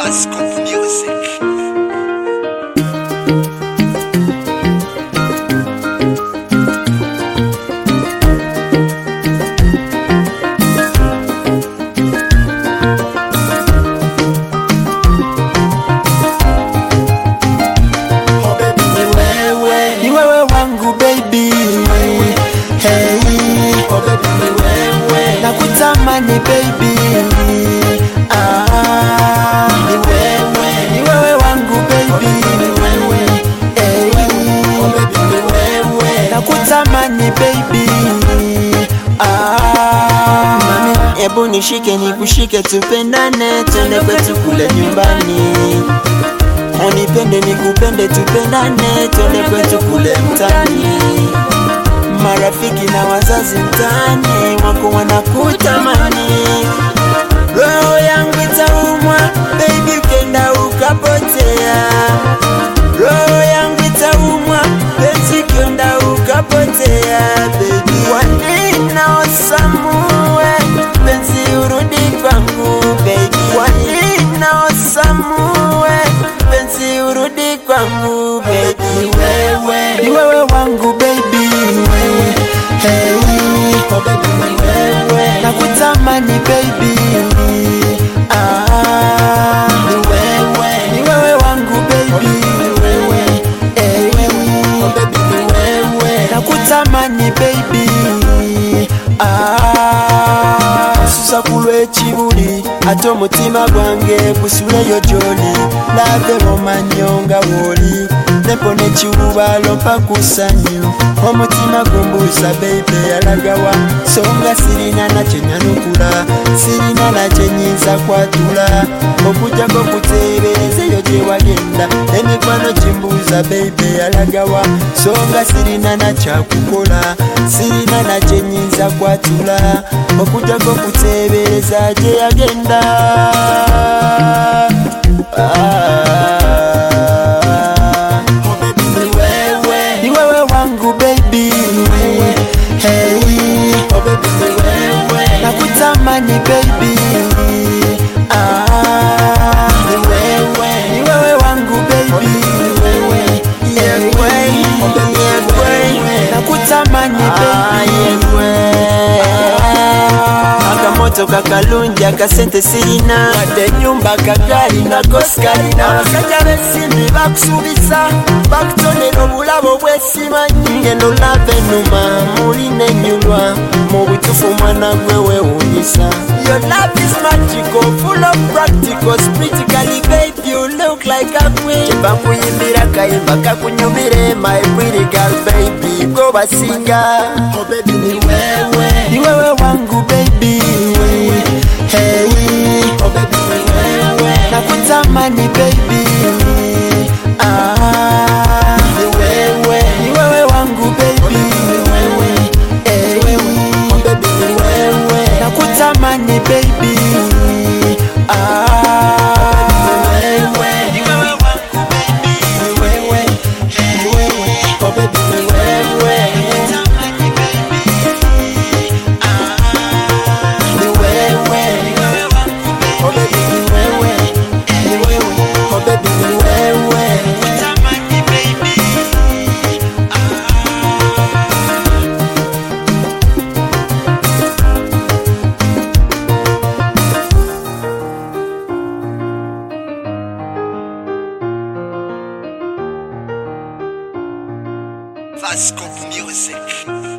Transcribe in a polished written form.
Scoop Music. Nakutamani baby, ni wewe wangu baby, nakutamani baby, mami, ebu nishike nikushike tupendane, twende kwetu kule nyumbani. Unipende nikupende tupendane, twende kwetu kule mtani. Marafiki na wazazi mtani wako wanakutamani. Roho yangu itaumwa baby ukenda ukapotea. Roho yangu itaumwa penzi ukenda ukapotea baby. Wanina osamue penzi urudi kwangu baby. Wanina osamue penzi urudi kwangu baby. Ni wewe wangu baby. Hey, oh baby, nakutamani baby, ni wewe wangu baby, hey, oh baby, nakutamani baby, susa kulwe chibuli, ato mutima gwange kusuleyo joli, lave romanyonga woli, nepone chubalo pakusanyo, omutima gumbuza baby alagawa, songa sirina na chenyanukula, sirina na chenyiza kwatula, okujako kuteberezeyo gyewagenda, emikwano jimbuza baby alagawa, songa sirina na chakukola, sirina na chenyiza kwatula, okujako kutebereza gyeyagenda. Hey, oh baby, nakutamani baby, ni wewe wangu baby, nakutamani baby, akamoto kakalungi akasente sirina, ade nyumba kagari na koskari na basajja besimi bakusubisa bakutonera obulabo bwesimanyi ngeno lave numa muline nyulwa mu butufu mwana gwe wewunyisa. Your love is magical, full of practicals, critically babe you look like a queen. Cheba kuyimbira kayimba kakunyumire my pretty girl baby go basinga. Oh baby ni wewe wangu baby, hey, oh baby nakutamani baby, ni wewe wangu baby, hey, oh baby nakutamani baby, Scoop Music.